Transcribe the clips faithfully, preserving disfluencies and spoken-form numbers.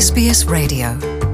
S B S Radio।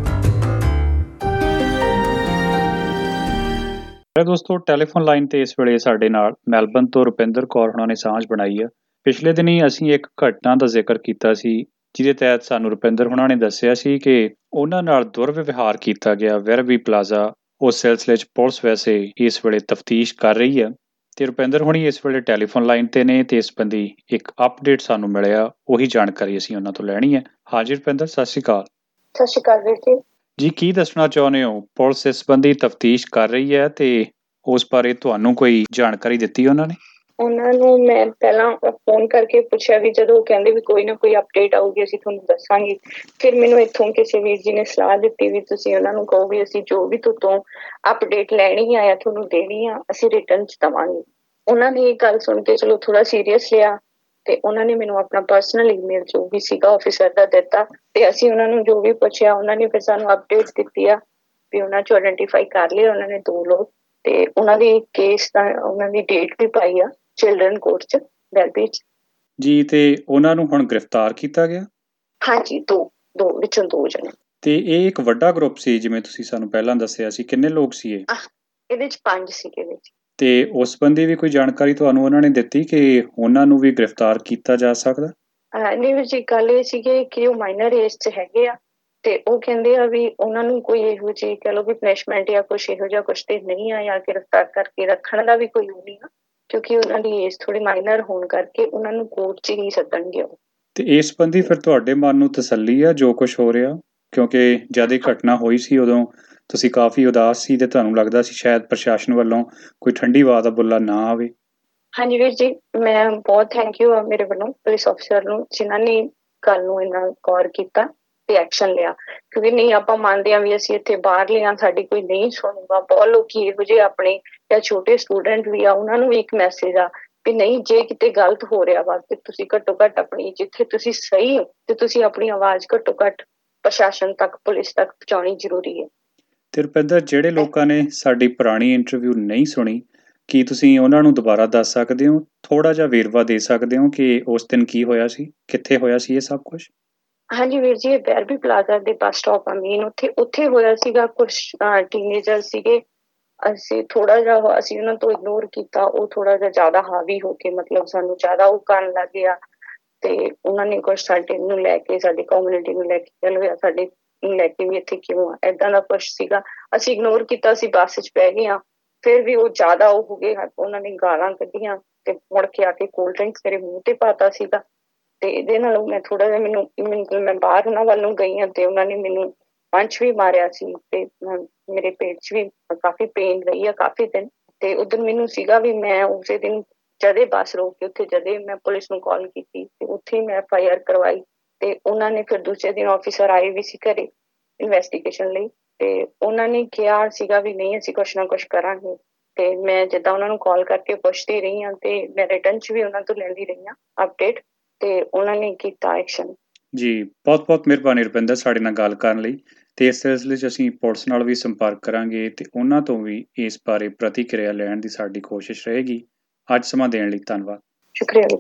ਦੋਸਤੋ, telephone line ਤੇ ਇਸ ਵੇਲੇ ਸਾਡੇ ਨਾਲ ਮੈਲਬਨ ਤੋਂ ਰੁਪਿੰਦਰ ਕੌਰ ਹੁਣਾਂ ਨੇ ਸਾਂਝ ਬਣਾਈ ਹੈ। ਪਿਛਲੇ ਦਿਨੀ ਅਸੀਂ ਇੱਕ ਘਟਨਾ ਦਾ ਜ਼ਿਕਰ ਕੀਤਾ ਸੀ, ਜਿਹਦੇ ਤਹਿਤ ਸਾਨੂੰ ਰੁਪਿੰਦਰ ਹੁਣਾਂ ਨੇ ਦੱਸਿਆ ਸੀ ਕਿ ਉਹਨਾਂ ਨਾਲ ਦੁਰਵਿਵਹਾਰ ਕੀਤਾ ਗਿਆ ਵੈਰਵੀ ਪਲਾਜ਼ਾ। ਉਸ ਸਿਲਸਿਲੇ 'ਚ ਪੁਲਿਸ ਵੈਸੇ ਇਸ ਵੇਲੇ ਤਫਤੀਸ਼ ਕਰ ਰਹੀ ਹੈ ਤੇ ਰੁਪਿੰਦਰ ਹੁਣੀ ਇਸ ਵੇਲੇ ਟੈਲੀਫੋਨ ਲਾਈਨ ਤੇ ਨੇ ਤੇ ਇਸ ਸੰਬੰਧੀ ਇੱਕ ਅਪਡੇਟ ਸਾਨੂੰ ਮਿਲਿਆ, ਉਹੀ ਜਾਣਕਾਰੀ ਅਸੀਂ ਉਹਨਾਂ ਤੋਂ ਲੈਣੀ ਹੈ। ਹਾਂਜੀ ਰੁਪਿੰਦਰ, ਸਤਿ ਸ਼੍ਰੀ ਅਕਾਲ। ਸਤਿ ਸ਼੍ਰੀ ਅਕਾਲ ਵੀਰ ਜੀ। ਜੀ, ਕੀ ਦੱਸਣਾ ਚਾਹੁੰਦੇ ਹੋ? ਪੁਲਿਸ ਇਸ ਸੰਬੰਧੀ ਤਫਤੀਸ਼ ਕਰ ਰਹੀ ਹੈ ਤੇ ਉਸ ਬਾਰੇ ਤੁਹਾਨੂੰ ਕੋਈ ਜਾਣਕਾਰੀ ਦਿੱਤੀ ਉਹਨਾਂ ਨੇ? ਉਹਨਾਂ ਨੂੰ ਮੈਂ ਪਹਿਲਾਂ ਫੋਨ ਕਰਕੇ ਪੁੱਛਿਆ ਵੀ ਜਦੋਂ ਉਹ ਕਹਿੰਦੇ ਵੀ ਕੋਈ ਨਾ ਕੋਈ ਅਪਡੇਟ ਆਊਗੀ ਅਸੀਂ ਤੁਹਾਨੂੰ ਦੱਸਾਂਗੇ। ਫਿਰ ਮੈਨੂੰ ਇੱਥੋਂ ਕਿਸੇ ਵੀਰ ਜੀ ਨੇ ਸਲਾਹ ਦਿੱਤੀ ਵੀ ਤੁਸੀਂ ਉਹਨਾਂ ਨੂੰ ਕਹੋ ਵੀ ਅਸੀਂ ਜੋ ਵੀ ਤੁਹਾਤੋਂ ਅਪਡੇਟ ਲੈਣੀ ਆ ਜਾਂ ਤੁਹਾਨੂੰ ਦੇਣੀ ਆ ਅਸੀਂ ਰਿਟਰਨ 'ਚ ਦੇਵਾਂਗੇ। ਉਹਨਾਂ ਨੇ ਇਹ ਗੱਲ ਸੁਣ ਕੇ ਚਲੋ ਥੋੜਾ ਸੀਰੀਅਸ ਲਿਆ ਤੇ ਉਹਨਾਂ ਨੇ ਮੈਨੂੰ ਆਪਣਾ ਪਰਸਨਲ ਈਮੇਲ ਜੋ ਵੀ ਸੀਗਾ ਆਫਿਸਰ ਦਾ ਦਿੱਤਾ ਤੇ ਅਸੀਂ ਉਹਨਾਂ ਨੂੰ ਜੋ ਵੀ ਪੁੱਛਿਆ ਉਹਨਾਂ ਨੇ ਫਿਰ ਸਾਨੂੰ ਅਪਡੇਟ ਦਿੱਤੀ ਆ ਵੀ ਉਹਨਾਂ 'ਚੋਂ ਆਇਡੈਂਟੀਫਾਈ ਕਰ ਲਿਆ ਉਹਨਾਂ ਨੇ ਦੋ ਲੋਕ ਤੇ ਉਹਨਾਂ ਦੀ ਕੇਸ ਦਾ ਉਹਨਾਂ ਦੀ ਡੇਟ ਵੀ ਪਾਈ ਆ ਚਿਲਡਰਨ ਕੋਰਟ 'ਚ ਵੈਲਬੀ 'ਚ। ਜੀ, ਤੇ ਉਹਨਾਂ ਨੂੰ ਹੁਣ ਗ੍ਰਿਫਤਾਰ ਕੀਤਾ ਗਿਆ? ਹਾਂਜੀ, ਦੋ ਦੋ ਵਿੱਚੋਂ ਦੋ ਜਣੇ। ਤੇ ਇਹ ਇੱਕ ਵੱਡਾ ਗਰੁੱਪ ਸੀ ਜਿਵੇਂ ਤੁਸੀਂ ਸਾਨੂੰ ਪਹਿਲਾਂ ਦੱਸਿਆ ਸੀ, ਕਿੰਨੇ ਲੋਕ ਸੀ ਇਹ? ਇਹਦੇ 'ਚ ਪੰਜ ਸੀਗੇ ਵਿੱਚ। ਤੇ ਉਸ ਸੰਬੰਧੀ ਵੀ ਕੋਈ ਜਾਣਕਾਰੀ ਤੁਹਾਨੂੰ ਉਹਨਾਂ ਨੇ ਦਿੱਤੀ ਕਿ ਉਹਨਾਂ ਨੂੰ ਵੀ ਗ੍ਰਿਫਤਾਰ ਕੀਤਾ ਜਾ ਸਕਦਾ? ਨਹੀਂ ਵੀਰ ਜੀ, ਗੱਲ ਇਹ ਸੀਗੀ ਕਿ ਉਹ ਮਾਈਨਰ ਏਜ 'ਚ ਹੈਗੇ ਆ ਤੇ ਉਹ ਕਹਿੰਦੇ ਆ ਵੀ ਉਹਨਾਂ ਨੂੰ ਕੋਈ ਇਹੋ ਜਿਹੀ ਕਹਿ ਲਓ ਵੀ ਪਨਿਸ਼ਮੈਂਟ ਜਾਂ ਕੁਛ ਇਹੋ ਜਿਹਾ ਕੁਛ ਤੇ ਨਹੀਂ ਆ ਜਾਂ ਗ੍ਰਿਫਤਾਰ ਕਰਕੇ ਰੱਖਣ ਦਾ ਵੀ ਕੋਈ ਉਹ ਨਹੀਂ ਆ, ਕਿਉਂਕਿ ਉਹਨਾਂ ਦੀ ਏਜ ਥੋੜੀ ਮਾਈਨਰ ਹੋਣ ਕਰਕੇ ਉਹਨਾਂ ਨੂੰ ਕੋਰਟ 'ਚ ਹੀ ਸੱਦਣਗੇ ਉਹ। ਤੇ ਇਸ ਸੰਬੰਧੀ ਫਿਰ ਤੁਹਾਡੇ ਮਨ ਨੂੰ ਤਸੱਲੀ ਆ ਜੋ ਕੁਛ ਹੋ ਰਿਹਾ? ਕਿਉਂਕਿ ਜਦ ਇਹ ਘਟਨਾ ਹੋਈ ਸੀ ਉਦੋਂ ਤੁਸੀਂ ਕਾਫੀ ਉਦਾਸ ਸੀ ਤੇ ਤੁਹਾਨੂੰ ਲੱਗਦਾ ਸੀ ਸ਼ਾਇਦ ਪ੍ਰਸ਼ਾਸਨ ਵੱਲੋਂ ਕੋਈ ਠੰਡੀ ਹਵਾ ਦਾ ਬੁੱਲਾ ਨਾ ਆਵੇ। ਹਾਂਜੀ ਵੀਰ ਜੀ, ਮੈਂ ਬਹੁਤ ਥੈਂਕ ਯੂ ਆ ਮੇਰੇ ਵੱਲੋਂ ਪੁਲਿਸ ਅਫਸਰ ਨੂੰ ਜਿਨ੍ਹਾਂ ਨੇ ਗੱਲ ਨੂੰ ਇੰਨਾ ਗੌਰ ਕੀਤਾ ਤੇ ਐਕਸ਼ਨ ਲਿਆ, ਕਿਉਂਕਿ ਨਹੀਂ ਆਪਾਂ ਮੰਨਦੇ ਹਾਂ ਵੀ ਅਸੀਂ ਇੱਥੇ ਬਾਹਰ ਲਿਆ ਸਾਡੀ ਕੋਈ ਨਹੀਂ ਸੁਣੂਗਾ। ਬਹੁਤ ਲੋਕੀ ਇਹੋ ਜਿਹੇ ਆਪਣੇ ਜਾਂ ਛੋਟੇ ਸਟੂਡੈਂਟ ਵੀ ਆ ਉਹਨਾਂ ਨੂੰ ਵੀ ਇੱਕ ਮੈਸੇਜ ਆ ਵੀ ਨਹੀਂ ਜੇ ਕਿਤੇ ਗਲਤ ਹੋ ਰਿਹਾ ਵਾ ਤੇ ਤੁਸੀਂ ਘੱਟੋ ਘੱਟ ਆਪਣੀ ਜਿੱਥੇ ਤੁਸੀਂ ਸਹੀ ਹੋ ਤੇ ਤੁਸੀਂ ਆਪਣੀ ਆਵਾਜ਼ ਘੱਟੋ ਘੱਟ ਪ੍ਰਸ਼ਾਸਨ ਤੱਕ ਪੁਲਿਸ ਤੱਕ ਪਹੁੰਚਾਉਣੀ ਜ਼ਰੂਰੀ ਹੈ। ਤੇ ਰੁਪਿੰਦਰ, ਜਿਹੜੇ ਲੋਕਾਂ ਨੇ ਸਾਡੀ ਪੁਰਾਣੀ ਇੰਟਰਵਿਊ ਨਹੀਂ ਸੁਣੀ, ਕੀ ਤੁਸੀਂ ਉਹਨਾਂ ਨੂੰ ਦੁਬਾਰਾ ਦੱਸ ਸਕਦੇ ਹੋ? ਥੋੜਾ ਜਿਹਾ ਵੇਰਵਾ ਦੇ ਸਕਦੇ ਹੋ ਕਿ ਉਸ ਦਿਨ ਕੀ ਹੋਇਆ ਸੀ, ਕਿੱਥੇ ਹੋਇਆ ਸੀ ਇਹ ਸਭ ਕੁਝ? ਹਾਂਜੀ ਵੀਰ ਜੀ, ਇਹ ਵੈਲਬੀ ਪਲਾਜ਼ਾ ਦੇ ਬੱਸ ਸਟਾਪ ਆ ਮੇਨ, ਉੱਥੇ ਉੱਥੇ ਹੋਇਆ ਸੀਗਾ। ਕੁਛ ਟੀਨੇਜਰ ਸੀਗੇ, ਅਸੀਂ ਥੋੜਾ ਜਿਹਾ ਅਸੀਂ ਉਹਨਾਂ ਤੋਂ ਇਗਨੋਰ ਕੀਤਾ, ਉਹ ਥੋੜਾ ਜਿਹਾ ਜ਼ਿਆਦਾ ਹਾਵੀ ਹੋ ਕੇ ਮਤਲਬ ਸਾਨੂੰ ਜ਼ਿਆਦਾ ਉਹ ਕਰਨ ਲੱਗ ਗਿਆ ਤੇ ਉਹਨਾਂ ਨੇ ਕੁਛ ਸਾਡੇ ਨੂੰ ਲੈ ਕੇ ਸਾਡੀ ਕਮਿਊਨਿਟੀ ਨੂੰ ਲੈ ਕੇ ਚੱਲ ਹੋਇਆ ਸਾਡੇ ਨੂੰ ਲੈ ਕੇ ਵੀ ਇੱਥੇ ਕਿਉਂ ਆ ਏਦਾਂ ਦਾ ਕੁਛ ਸੀਗਾ। ਅਸੀਂ ਇਗਨੋਰ ਕੀਤਾ, ਅਸੀਂ ਬੱਸ 'ਚ ਪੈ ਗਏ ਹਾਂ। ਫਿਰ ਵੀ ਉਹ ਜ਼ਿਆਦਾ ਉਹ ਹੋ ਗਏ, ਉਹਨਾਂ ਨੇ ਗਾਲਾਂ ਕੱਢੀਆਂ ਤੇ ਮੁੜ ਕੇ ਆ ਕੇ ਕੋਲਡ ਡਰਿੰਕਸ ਮੇਰੇ ਮੂੰਹ ਤੇ ਪਾਤਾ ਸੀਗਾ ਤੇ ਇਹਦੇ ਨਾਲ ਮੈਂ ਥੋੜਾ ਜਿਹਾ ਮੈਨੂੰ ਮੈਨੂੰ ਮੈਂ ਬਾਹਰ ਉਹਨਾਂ ਵੱਲ ਨੂੰ ਗਈ ਹਾਂ ਤੇ ਉਹਨਾਂ ਨੇ ਮੈਨੂੰ ਪੰਚ ਵੀ ਮਾਰਿਆ ਸੀ ਤੇ ਮੇਰੇ ਪੇਟ 'ਚ ਵੀ ਕਾਫੀ ਪੇਨ ਰਹੀ ਆ ਕਾਫੀ ਦਿਨ। ਤੇ ਉਧਰ ਮੈਨੂੰ ਸੀਗਾ ਵੀ ਮੈਂ ਉਸੇ ਦਿਨ ਜਦੇ ਬੱਸ ਰੋਕ ਕੇ ਉੱਥੇ ਜਦੇ ਮੈਂ ਪੁਲਿਸ ਨੂੰ ਕਾਲ ਕੀਤੀ ਤੇ ਉੱਥੇ ਮੈਂ ਐਫ ਆਈ ਆਰ ਕਰਵਾਈ ਤੇ ਉਹਨਾਂ ਨੇ ਫਿਰ ਦੂਸਰੇ ਦਿਨ ਆਫਿਸਰ ਆਏ ਵੀ ਸੀ ਘਰੇ ਇਨਵੈਸਟੀਗੇਸ਼ਨ ਲਈ ਤੇ ਉਹਨਾਂ ਨੇ ਕਿਹਾ ਸੀਗਾ ਵੀ ਨਹੀਂ ਅਸੀਂ ਕੁਛ ਨਾ ਕੁਛ ਕਰਾਂਗੇ। ਤੇ ਮੈਂ ਜਿੱਦਾਂ ਉਹਨਾਂ ਨੂੰ ਕਾਲ ਕਰਕੇ ਪੁੱਛਦੀ ਰਹੀ ਹਾਂ ਤੇ ਮੈਂ ਰਿਟਰਨ 'ਚ ਵੀ ਉਹਨਾਂ ਤੋਂ ਲੈਂਦੀ ਰਹੀ ਹਾਂ ਅਪਡੇਟ ਤੇ ਉਹਨਾਂ ਨੇ ਕੀਤਾ ਐਕਸ਼ਨ। ਜੀ, ਬਹੁਤ ਬਹੁਤ ਮਿਹਰਬਾਨੀ ਰੁਪਿੰਦਰ ਸਾਡੇ ਨਾਲ ਗੱਲ ਕਰਨ ਲਈ। ਤੇ ਇਸ ਸਿਲਸਿਲੇ ਚ ਅਸੀਂ ਪੁਲਿਸ ਨਾਲ ਵੀ ਸੰਪਰਕ ਕਰਾਂਗੇ ਤੇ ਉਹਨਾਂ ਤੋਂ ਵੀ ਇਸ ਬਾਰੇ ਪ੍ਰਤੀਕਿਰਿਆ ਲੈਣ ਦੀ ਸਾਡੀ ਕੋਸ਼ਿਸ਼ ਰਹੇਗੀ। ਅੱਜ ਸਮਾਂ ਦੇਣ ਲਈ ਧੰਨਵਾਦ। ਸ਼ੁਕਰੀਆ।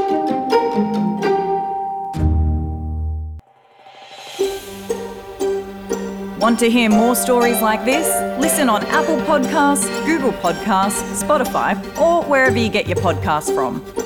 Want to hear more stories like this? Listen on Apple Podcasts, Google Podcasts, Spotify, or wherever you get your podcasts from.